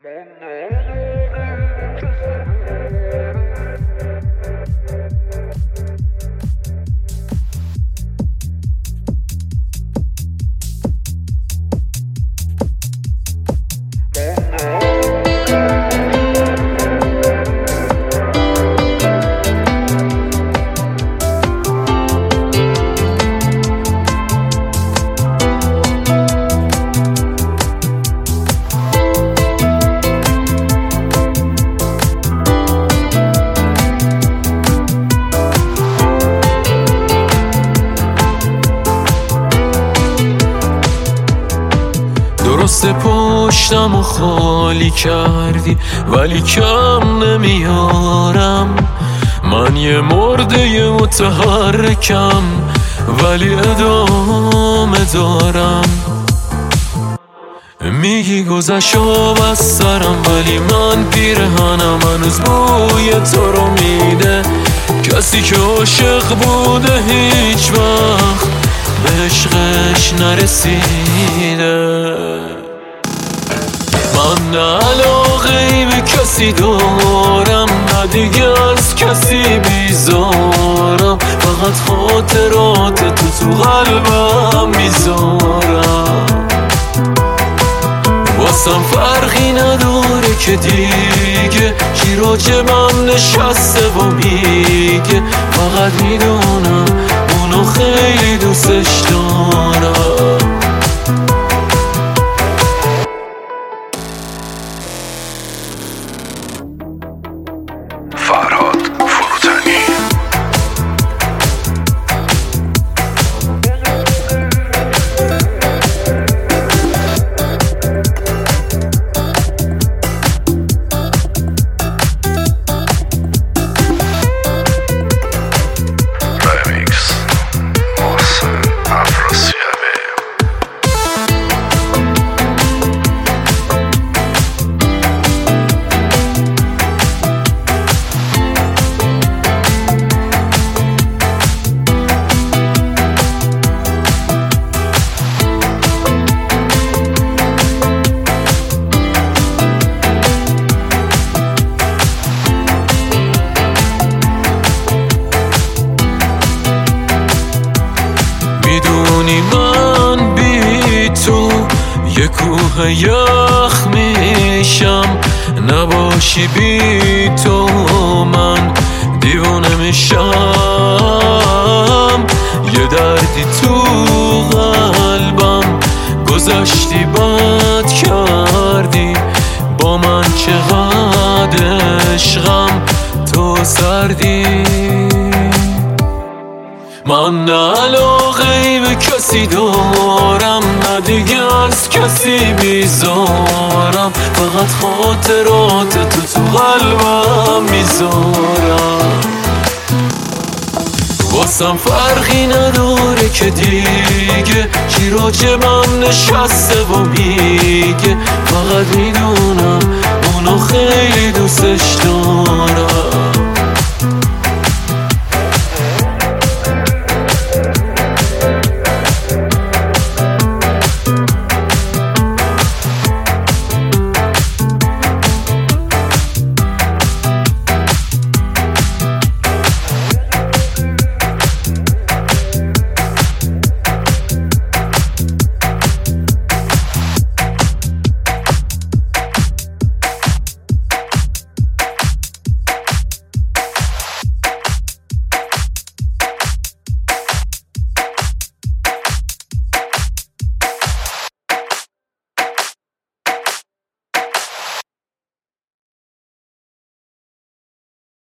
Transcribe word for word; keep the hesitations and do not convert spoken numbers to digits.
درست پشتم و خالی کردی ولی کم نمیارم. من یه مرده متحرکم ولی ادامه دارم. میگی گذشت از سرم ولی من پیرهنم هنوز بوی تو رو میده. کسی که عاشق بوده هیچ وقت به عشقش نرسیده. من نه علاقه ای به کسی دارم نه دیگه از کسی بیزارم. فقط خاطرات تو تو قلبم میذارم. واسم فرقی نداره که دیگه چی راجبم نشسته و میگه. فقط میدونم اونو خیلی دوستش دارم. فرهاد فروتنی. رمیکس محسن افراسیابی. میدونی من بی تو یه کوه یخ میشم. نباشی بی تو من دیوانه میشم. یه دردی تو قلبم گذشتی بد کردی با من. چقدر عشقم تو سردی. من نه علاقه ای به کسی دارم نه دیگه از کسی بیزارم. فقط خاطرات تو تو قلبم میذارم. واسم فرقی نداره که دیگه چی راجبم نشسته و میگه. فقط میدونم اونو خیلی دوستش دارم.